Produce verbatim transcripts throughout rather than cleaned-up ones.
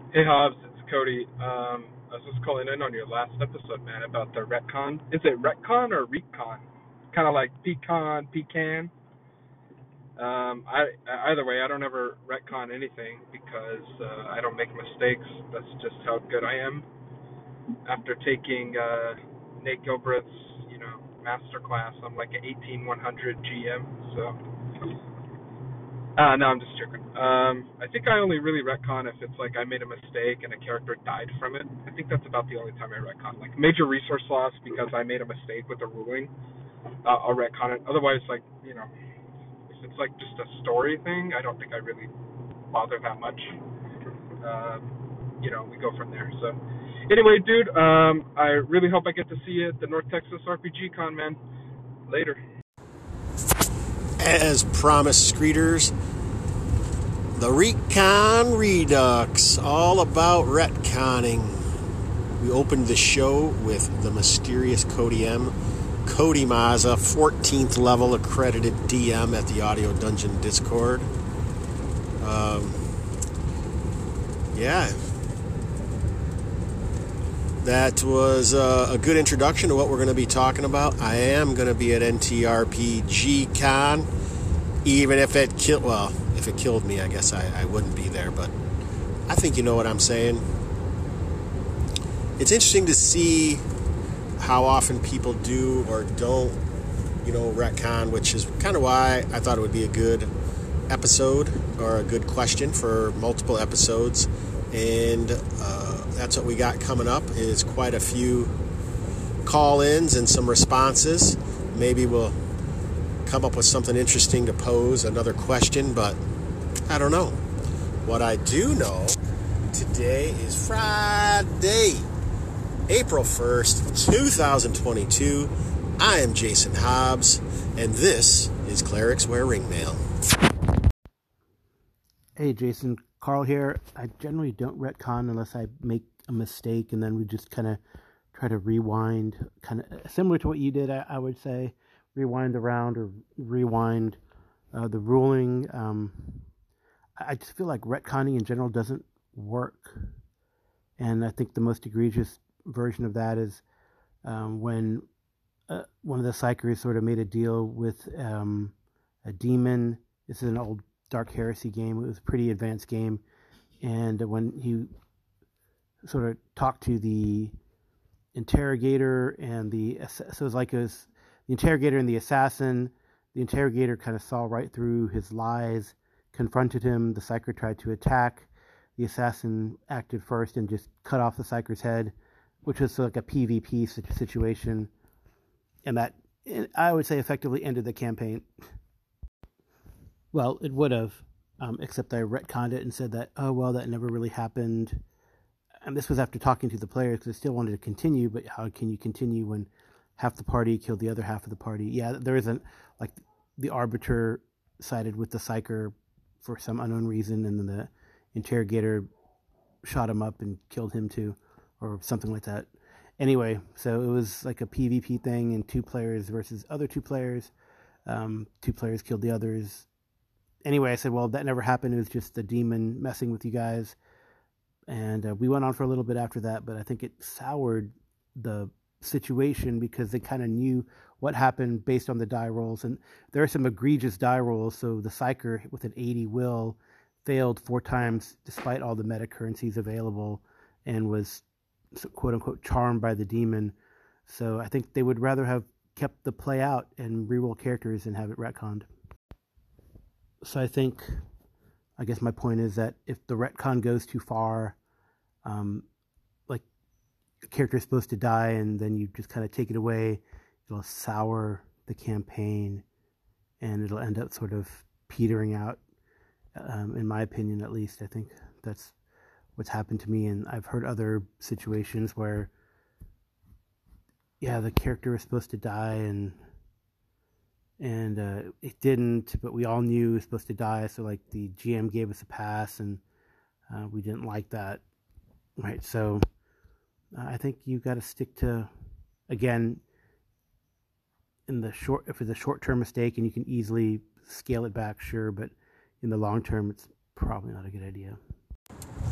Hey Hobbs, it's Cody. Um, I was just calling in on your last episode, man, about the retcon. Is it retcon or recon? Kind of like pecan, pecan. Um, I either way, I don't ever retcon anything because uh, I don't make mistakes. That's just how good I am. After taking uh, Nate Gilbreth's, you know, master class, I'm like an eighteen one hundred G M. So Uh, no, I'm just joking. Um, I think I only really retcon if it's like I made a mistake and a character died from it. I think that's about the only time I retcon. Like major resource loss because I made a mistake with the ruling, uh, I'll retcon it. Otherwise, like, you know, if it's like just a story thing, I don't think I really bother that much. Um, you know, we go from there. So, anyway, dude, um, I really hope I get to see you at the North Texas R P G Con, man. Later. As promised, Screeters, the Recon Redux, all about retconning. We opened the show with the mysterious Cody M. Cody Mazza, fourteenth level accredited D M at the Audio Dungeon Discord. Um, yeah. That was uh, a good introduction to what we're going to be talking about. I am going to be at N T R P G Con, even if it killed, well, if it killed me, I guess I, I wouldn't be there, but I think you know what I'm saying. It's interesting to see how often people do or don't, you know, retcon, which is kind of why I thought it would be a good episode or a good question for multiple episodes. And uh, that's what we got coming up, is quite a few call-ins and some responses. Maybe we'll come up with something interesting to pose, another question, but I don't know. What I do know, today is Friday, April first, twenty twenty-two. I am Jason Hobbs, and this is Clerics Wear Ringmail. Hey Jason, Carl here. I generally don't retcon unless I make a mistake, and then we just kind of try to rewind, kind of similar to what you did, I, I would say. Rewind the round or rewind uh, the ruling. Um, I just feel like retconning in general doesn't work. And I think the most egregious version of that is um, when uh, one of the psychers sort of made a deal with um, a demon. This is an old Dark Heresy game. It was a pretty advanced game. And when he sort of talked to the interrogator and the, so it was like it was the interrogator and the assassin. The interrogator kind of saw right through his lies, confronted him. The psyker tried to attack. The assassin acted first and just cut off the psyker's head, which was like a PvP situation. And that, I would say, effectively ended the campaign. Well, it would have, um, except I retconned it and said that, oh, well, that never really happened. And this was after talking to the players, because I still wanted to continue, but how can you continue when half the party killed the other half of the party? Yeah, there isn't, like, the arbiter sided with the psyker for some unknown reason, and then the interrogator shot him up and killed him too, or something like that. Anyway, so it was like a PvP thing, and two players versus other two players. Um, two players killed the others. Anyway, I said, well, that never happened. It was just the demon messing with you guys. And uh, we went on for a little bit after that, but I think it soured the situation because they kind of knew what happened based on the die rolls. And there are some egregious die rolls. So the psyker with an eighty will failed four times despite all the meta currencies available and was, quote unquote, charmed by the demon. So I think they would rather have kept the play out and reroll characters and have it retconned. So I think, I guess my point is that if the retcon goes too far, um, like a character is supposed to die and then you just kind of take it away, it'll sour the campaign and it'll end up sort of petering out, um, in my opinion at least. I think that's what's happened to me, and I've heard other situations where, yeah, the character was supposed to die and and uh, it didn't, but we all knew it was supposed to die, so like the G M gave us a pass, and uh, we didn't like that, right? So uh, I think you got to stick to, again, in the short, if it's a short-term mistake and you can easily scale it back, sure, but in the long term, it's probably not a good idea.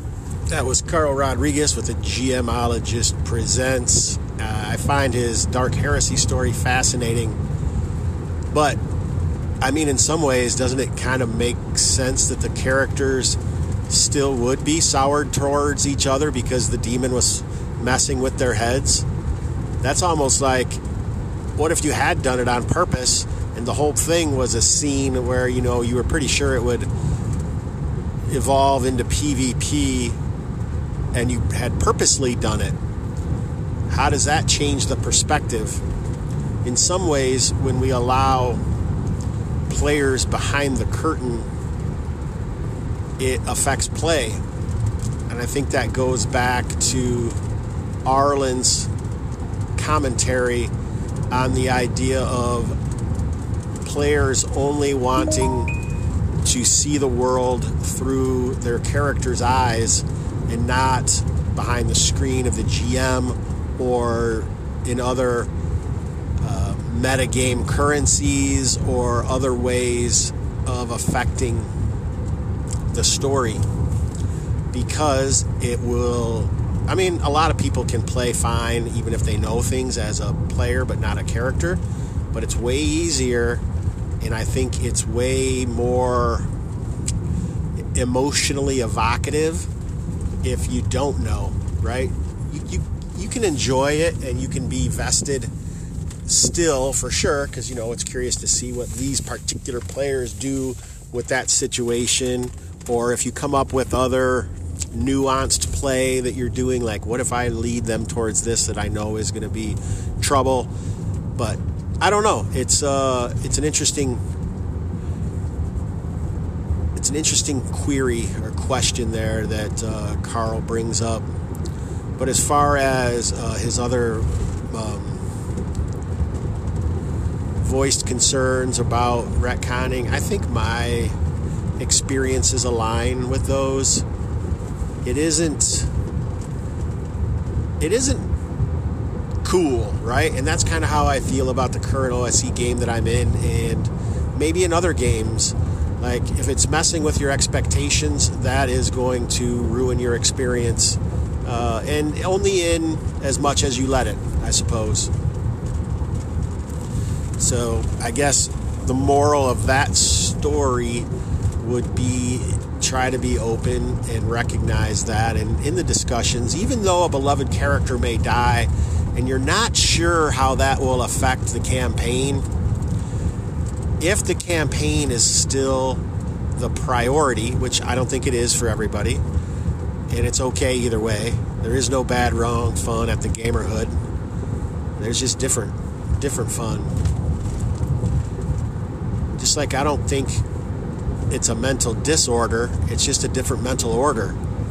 That was Carl Rodriguez with the GMologist Presents. Uh, I find his Dark Heresy story fascinating, but I mean, in some ways, doesn't it kind of make sense that the characters still would be soured towards each other because the demon was messing with their heads? That's almost like, what if you had done it on purpose and the whole thing was a scene where, you know, you were pretty sure it would evolve into PvP and you had purposely done it? How does that change the perspective? In some ways, when we allow players behind the curtain, it affects play. And I think that goes back to Arlen's commentary on the idea of players only wanting to see the world through their character's eyes and not behind the screen of the G M or in other uh, metagame currencies or other ways of affecting the story, because it will, I mean, a lot of people can play fine even if they know things as a player but not a character, but it's way easier, and I think it's way more emotionally evocative if you don't know, right? You, you, you can enjoy it and you can be vested still for sure, because, you know, it's curious to see what these particular players do with that situation, or if you come up with other nuanced play that you're doing, like what if I lead them towards this that I know is going to be trouble. But I don't know, it's uh it's an interesting it's an interesting query or question there that uh, Carl brings up. But as far as uh, his other um, voiced concerns about retconning, I think my experiences align with those. It isn't it isn't cool, right? And that's kind of how I feel about the current O S E game that I'm in, and maybe in other games. Like, if it's messing with your expectations, that is going to ruin your experience, uh, and only in as much as you let it, I suppose. So I guess the moral of that story would be try to be open and recognize that, and in the discussions, even though a beloved character may die and you're not sure how that will affect the campaign, if the campaign is still the priority, which I don't think it is for everybody, and it's okay either way, there is no bad, wrong, fun at the gamerhood. There's just different different fun. Just like I don't think it's a mental disorder, it's just a different mental order.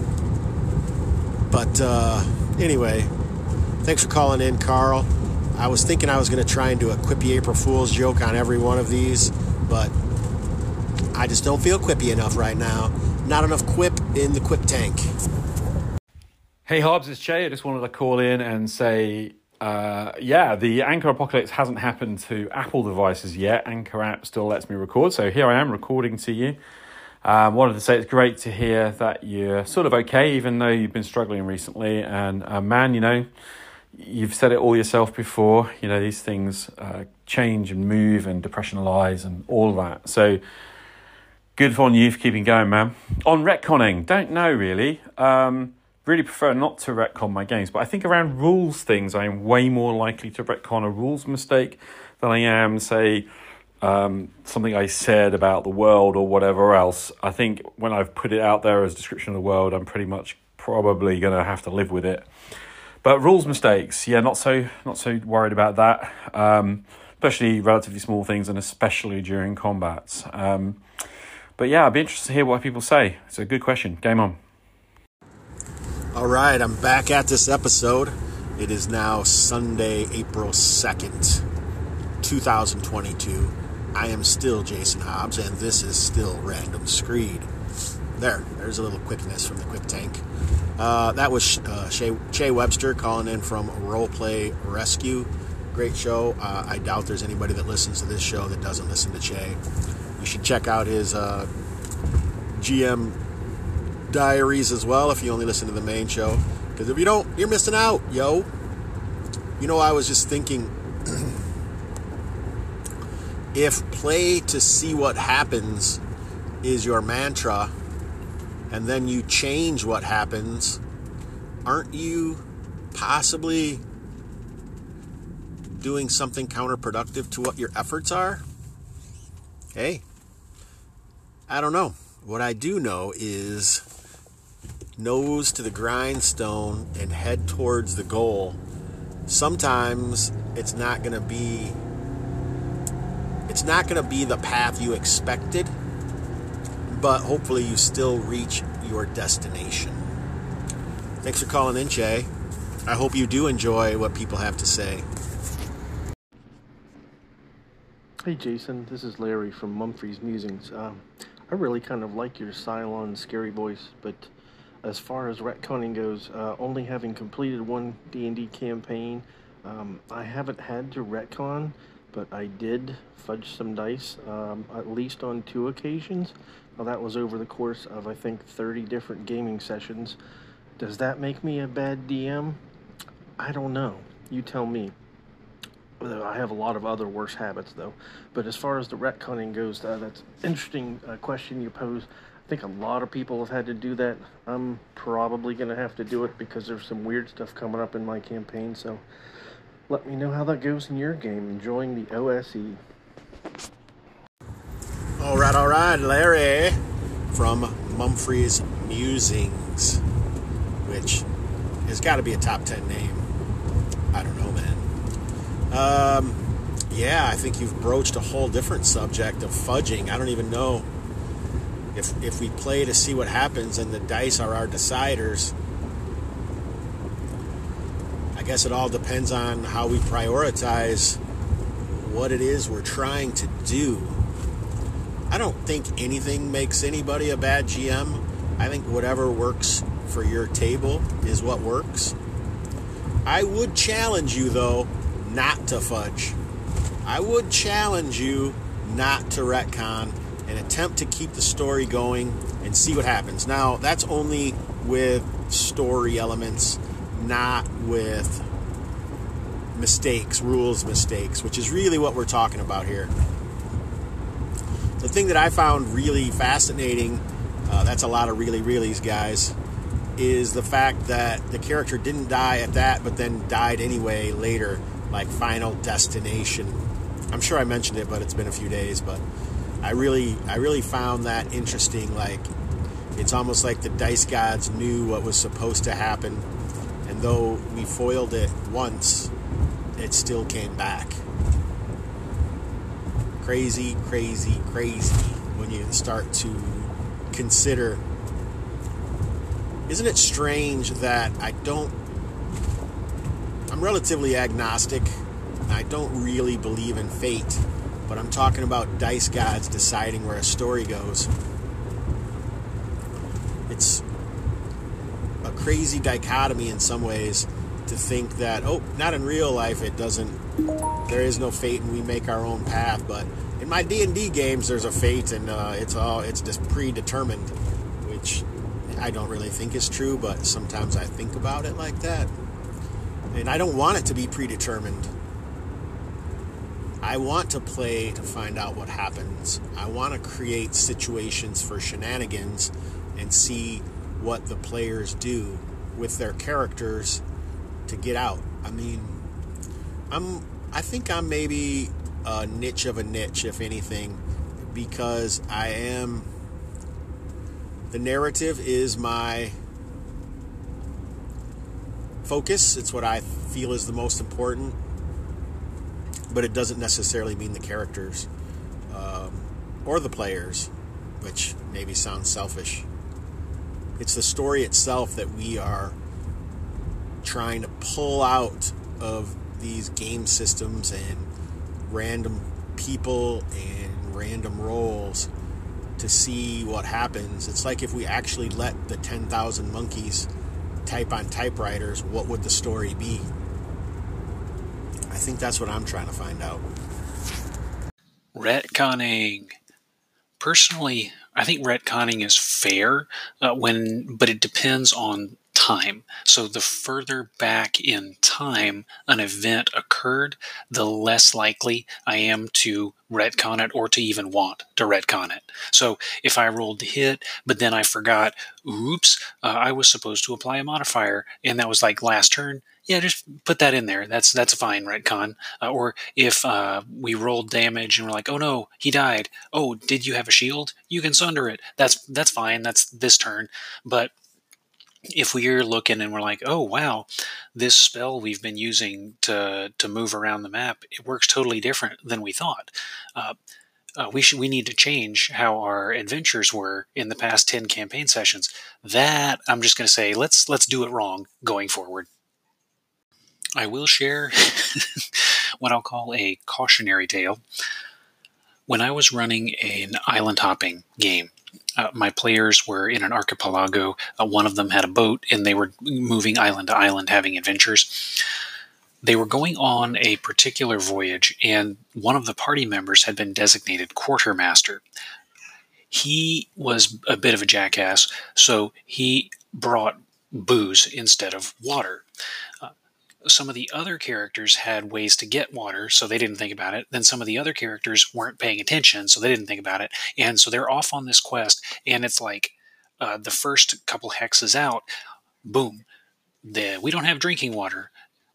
But uh, anyway, thanks for calling in, Carl. I was thinking I was going to try and do a quippy April Fool's joke on every one of these, but I just don't feel quippy enough right now. Not enough quip in the quip tank. Hey Hobbs, it's Jay. I just wanted to call in and say, uh, yeah, the Anchor Apocalypse hasn't happened to Apple devices yet. Anchor app still lets me record, so here I am recording to you. Um, wanted to say it's great to hear that you're sort of okay, even though you've been struggling recently. And uh, man, you know, you've said it all yourself before. You know, these things uh, change and move, and depression lies and all that. So good on you for keeping going, man. On retconning, don't know really. Um, really prefer not to retcon my games, but I think around rules things, I am way more likely to retcon a rules mistake than I am, say, um, something I said about the world or whatever else. I think when I've put it out there as a description of the world, I'm pretty much probably going to have to live with it. But rules mistakes, yeah, not so not so worried about that, um, especially relatively small things, and especially during combats. Um, but yeah, I'd be interested to hear what people say. It's a good question. Game on. All right, I'm back at this episode. It is now Sunday, April second, twenty twenty-two. I am still Jason Hobbs, and this is still Random Screed. There, there's a little quickness from the Quick Tank. Uh, that was uh, Shay, Shay Webster calling in from Roleplay Rescue. Great show. Uh, I doubt there's anybody that listens to this show that doesn't listen to Shay. You should check out his uh, G M diaries as well if you only listen to the main show. Because if you don't, you're missing out, yo. You know, I was just thinking, if play to see what happens is your mantra, and then you change what happens, aren't you possibly doing something counterproductive to what your efforts are? Hey, I don't know. What I do know is nose to the grindstone and head towards the goal. Sometimes it's not going to be it's not going to be the path you expected, but hopefully you still reach your destination. Thanks for calling in, Jay. I hope you do enjoy what people have to say. Hey Jason, this is Larry from Mumphrey's Musings. Um, I really kind of like your Cylon scary voice, but as far as retconning goes, uh, only having completed one D and D campaign, um, I haven't had to retcon, but I did fudge some dice, um, at least on two occasions. Well, that was over the course of, I think, thirty different gaming sessions. Does that make me a bad D M? I don't know. You tell me. I have a lot of other worse habits, though. But as far as the retconning goes, uh, that's an interesting uh, question you pose. I think a lot of people have had to do that. I'm probably going to have to do it because there's some weird stuff coming up in my campaign. So let me know how that goes in your game. Enjoying the O S E. All right, all right, Larry from Mumphrey's Musings, which has got to be a top ten name. I don't know, man. Um, yeah, I think you've broached a whole different subject of fudging. I don't even know if if we play to see what happens and the dice are our deciders. I guess it all depends on how we prioritize what it is we're trying to do. I don't think anything makes anybody a bad G M. I think whatever works for your table is what works. I would challenge you, though, not to fudge. I would challenge you not to retcon and attempt to keep the story going and see what happens. Now, that's only with story elements, not with mistakes, rules mistakes, which is really what we're talking about here. The thing that I found really fascinating, uh, that's a lot of really reallys, guys, is the fact that the character didn't die at that, but then died anyway later. Like Final Destination. I'm sure I mentioned it, but it's been a few days. But I really, I really found that interesting. Like, it's almost like the dice gods knew what was supposed to happen, and though we foiled it once, it still came back. Crazy, crazy, crazy when you start to consider. Isn't it strange that I don't I'm relatively agnostic. I don't really believe in fate, but I'm talking about dice gods deciding where a story goes. It's a crazy dichotomy in some ways to think that, oh, not in real life it doesn't, there is no fate and we make our own path, but in my D and D games there's a fate and uh, it's all it's just predetermined, which I don't really think is true, but sometimes I think about it like that. And I don't want it to be predetermined. I want to play to find out what happens. I want to create situations for shenanigans and see what the players do with their characters to get out. I mean, I'm. I think I'm maybe a niche of a niche, if anything, because I am. The narrative is my focus. It's what I feel is the most important, but it doesn't necessarily mean the characters um, or the players, which maybe sounds selfish. It's the story itself that we are trying to pull out of these game systems and random people and random roles to see what happens. It's like if we actually let the ten thousand monkeys type on typewriters, what would the story be? I think that's what I'm trying to find out. Retconning. Personally, I think retconning is fair uh, when, but it depends on time. So the further back in time an event occurred, the less likely I am to retcon it or to even want to retcon it. So if I rolled the hit, but then I forgot, oops, uh, I was supposed to apply a modifier, and that was like last turn, yeah, just put that in there. That's that's a fine retcon. Uh, or if uh, we rolled damage and we're like, oh no, he died. Oh, did you have a shield? You can sunder it. That's that's fine. That's this turn. But if we're looking and we're like, oh, wow, this spell we've been using to to move around the map, it works totally different than we thought. Uh, uh, we should we need to change how our adventures were in the past ten campaign sessions. That, I'm just going to say, let's let's do it wrong going forward. I will share what I'll call a cautionary tale. When I was running an island hopping game, Uh, my players were in an archipelago. Uh, one of them had a boat, and they were moving island to island, having adventures. They were going on a particular voyage, and one of the party members had been designated quartermaster. He was a bit of a jackass, so he brought booze instead of water. Uh, Some of the other characters had ways to get water, so they didn't think about it. Then some of the other characters weren't paying attention, so they didn't think about it. And so they're off on this quest, and it's like uh, the first couple hexes out, boom, the, we don't have drinking water.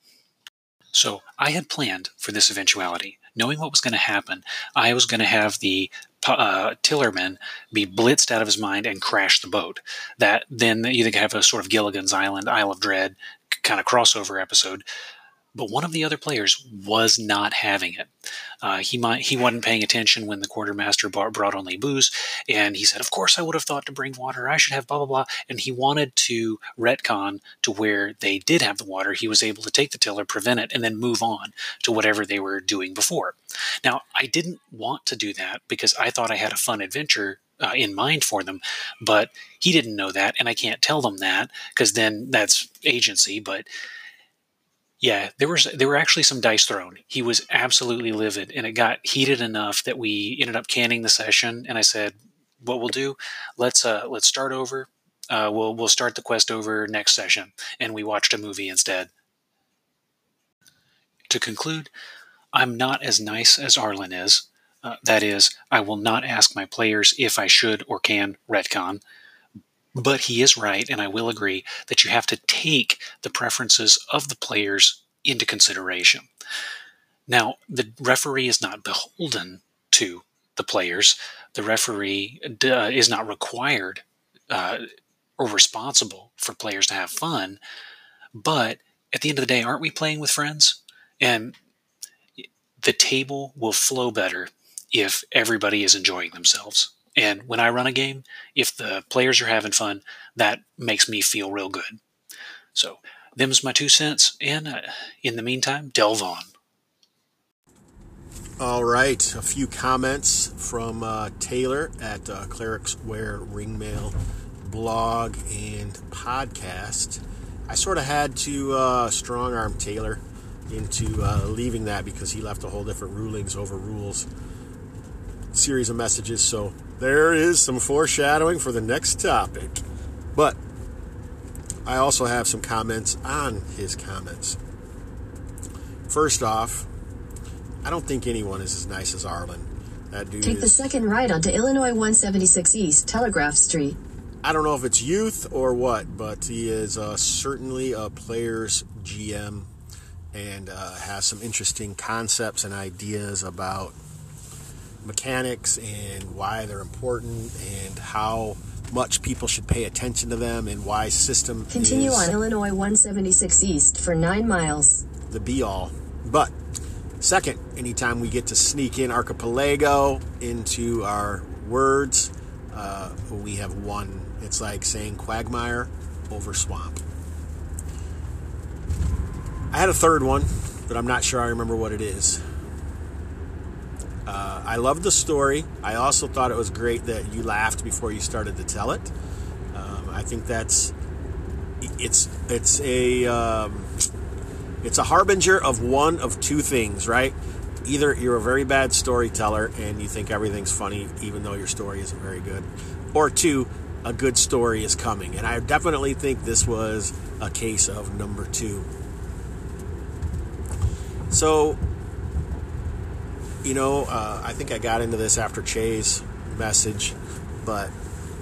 So I had planned for this eventuality. Knowing what was going to happen, I was going to have the uh, tillerman be blitzed out of his mind and crash the boat. That then you could have a sort of Gilligan's Island, Isle of Dread kind of crossover episode. But one of the other players was not having it. Uh, he might he wasn't paying attention when the quartermaster bar, brought only booze, and he said, "Of course, I would have thought to bring water. I should have blah blah blah." And he wanted to retcon to where they did have the water. He was able to take the tiller, prevent it, and then move on to whatever they were doing before. Now, I didn't want to do that because I thought I had a fun adventure Uh, in mind for them, but he didn't know that, and I can't tell them that because then that's agency. But yeah, there was there were actually some dice thrown. He was absolutely livid, and it got heated enough that we ended up canning the session. And I said, "What we'll do? Let's uh, let's start over. Uh, we'll we'll start the quest over next session." And we watched a movie instead. To conclude, I'm not as nice as Arlen is. Uh, that is, I will not ask my players if I should or can retcon. But he is right, and I will agree that you have to take the preferences of the players into consideration. Now, the referee is not beholden to the players. The referee uh, is not required uh, or responsible for players to have fun. But at the end of the day, aren't we playing with friends? And the table will flow better if everybody is enjoying themselves. And when I run a game, if the players are having fun, that makes me feel real good. So, them's my two cents, and uh, in the meantime, delve on. All right, a few comments from uh, Taylor at uh, Clerics Wear Ringmail blog and podcast. I sort of had to uh, strong-arm Taylor into uh, leaving that because he left a whole different rulings over rules series of messages, so there is some foreshadowing for the next topic. But I also have some comments on his comments. First off, I don't think anyone is as nice as Arlen. That dude Take is, the second right onto Illinois one seventy-six East, Telegraph Street. I don't know if it's youth or what, but he is uh, certainly a player's G M and uh, has some interesting concepts and ideas about mechanics and why they're important and how much people should pay attention to them and why system Continue is on Illinois one seventy-six East for nine miles. The be-all. But second, anytime we get to sneak in archipelago into our words, uh, we have won. It's like saying quagmire over swamp. I had a third one, but I'm not sure I remember what it is. Uh, I loved the story. I also thought it was great that you laughed before you started to tell it. Um, I think that's it's it's a um, it's a harbinger of one of two things, right? either you're a very bad storyteller and you think everything's funny even though your story isn't very good, or two, a good story is coming. And I definitely think this was a case of number two. So, you know, uh, I think I got into this after Che's message, but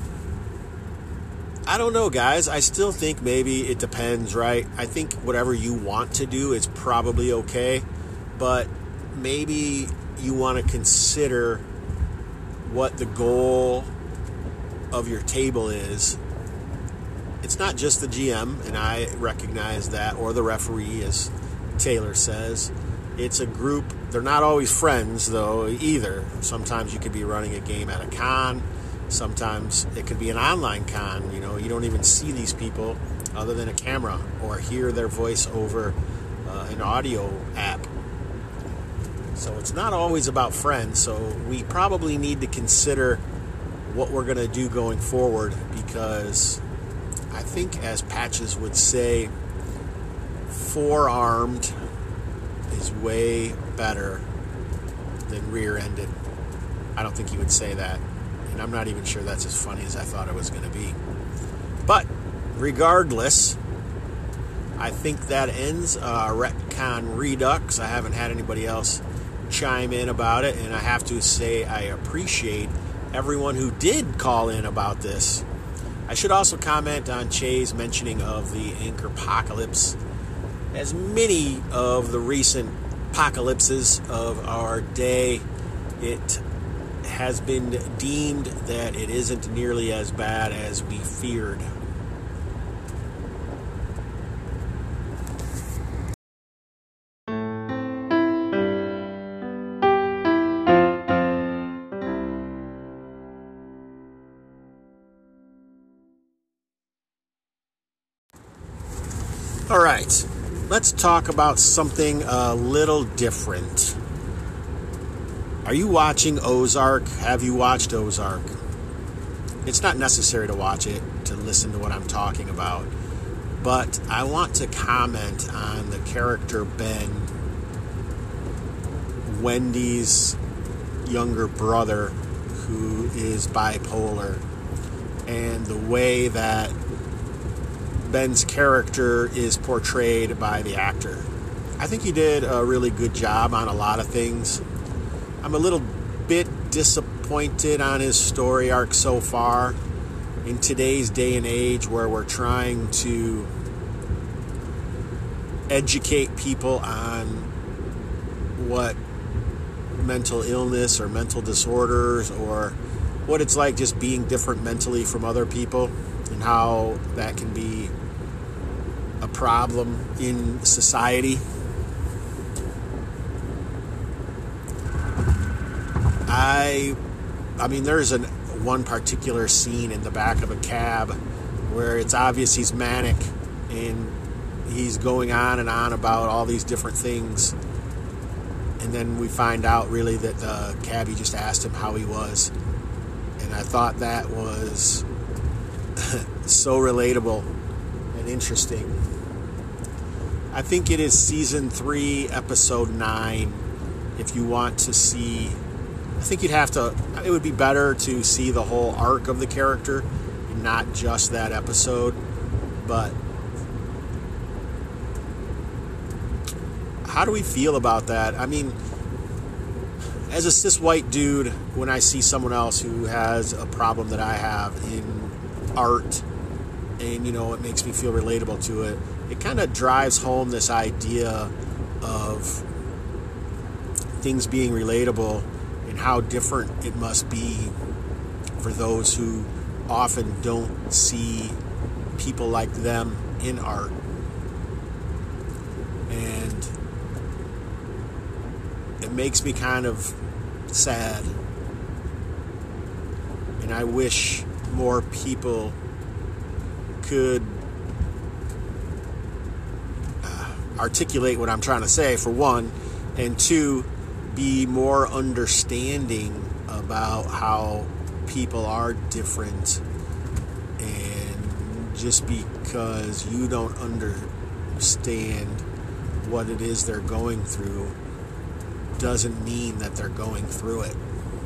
I don't know, guys. I still think maybe it depends, right? I think whatever you want to do is probably okay, but maybe you want to consider what the goal of your table is. It's not just the G M, and I recognize that, or the referee, as Taylor says. It's a group. They're not always friends, though, either. Sometimes you could be running a game at a con. Sometimes it could be an online con. You know, you don't even see these people other than a camera or hear their voice over uh, an audio app. So it's not always about friends. So we probably need to consider what we're going to do going forward, because I think, as Patches would say, four-armed is way better than rear-ended. I don't think he would say that. And I'm not even sure that's as funny as I thought it was going to be. But regardless, I think that ends uh, Retcon Redux. I haven't had anybody else chime in about it, and I have to say I appreciate everyone who did call in about this. I should also comment on Che's mentioning of the Anchor-pocalypse. As many of the recent apocalypses of our day, it has been deemed that it isn't nearly as bad as we feared. All right, let's talk about something a little different. Are you watching Ozark? Have you watched Ozark? It's not necessary to watch it to listen to what I'm talking about, but I want to comment on the character Ben, Wendy's younger brother, who is bipolar, and the way that Ben's character is portrayed by the actor. I think he did a really good job on a lot of things. I'm a little bit disappointed on his story arc so far. In today's day and age, where we're trying to educate people on what mental illness or mental disorders, or what it's like just being different mentally from other people, and how that can be a problem in society. I, I mean, there's an one particular scene in the back of a cab where it's obvious he's manic, and he's going on and on about all these different things, and then we find out really that the cabbie just asked him how he was, and I thought that was so relatable and interesting. I think it is season three, episode nine. If you want to see, I think you'd have to, it would be better to see the whole arc of the character and not just that episode. But how do we feel about that? I mean, as a cis white dude, when I see someone else who has a problem that I have in art, and, you know, it makes me feel relatable to it, it kind of drives home this idea of things being relatable and how different it must be for those who often don't see people like them in art. And it makes me kind of sad. And I wish more people could uh, articulate what I'm trying to say, for one, and two, be more understanding about how people are different, and just because you don't understand what it is they're going through doesn't mean that they're going through it.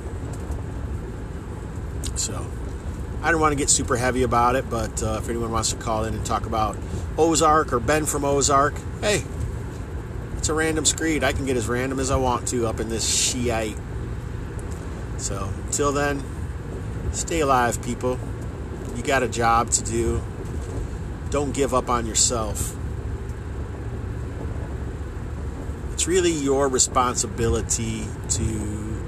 So, I don't want to get super heavy about it, but uh, if anyone wants to call in and talk about Ozark or Ben from Ozark, hey, it's a random screed. I can get as random as I want to up in this Shiite. So, until then, stay alive, people. You got a job to do. Don't give up on yourself. It's really your responsibility to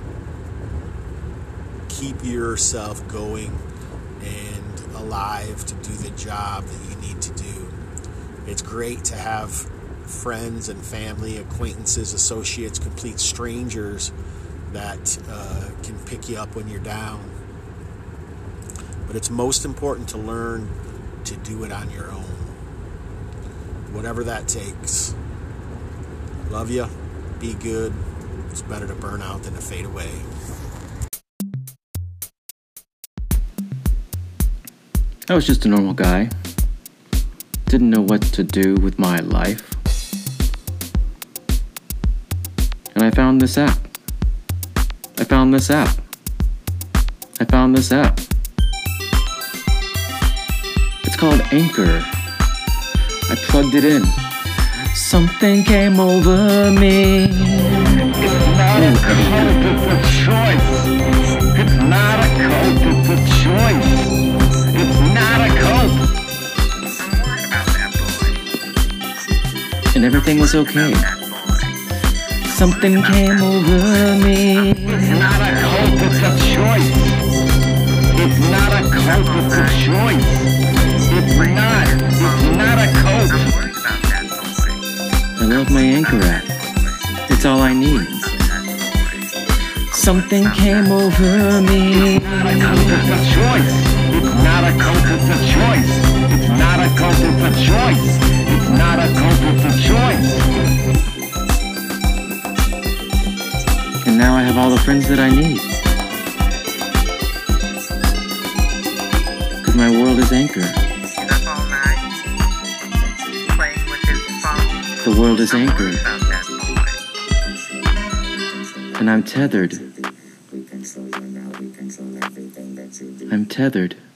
keep yourself going and alive to do the job that you need to do. It's great to have friends and family, acquaintances, associates, complete strangers that uh, can pick you up when you're down. But it's most important to learn to do it on your own, whatever that takes. Love you. Be good. It's better to burn out than to fade away. I was just a normal guy. Didn't know what to do with my life. And I found this app. I found this app. I found this app. It's called Anchor. I plugged it in. Something came over me. It's not a cult, it's a choice. It's not a cult, it's a choice. It's not a cult. I'm worried about that boy. And everything was okay. Something came over me. It's not a cult, it's a choice. It's not a cult, it's a choice. It's not. It's not a cult. I love my Anchor app. It's all I need. Something came over me. It's not a cult, it's a choice. It's not a cult, it's a choice. It's not a cult, it's a choice. It's not a cult, it's a choice. And now I have all the friends that I need. Because my world is Anchor. He's up all night, playing with his phone. The world is I'm Anchor. worried about that boy. And I'm tethered. I'm tethered.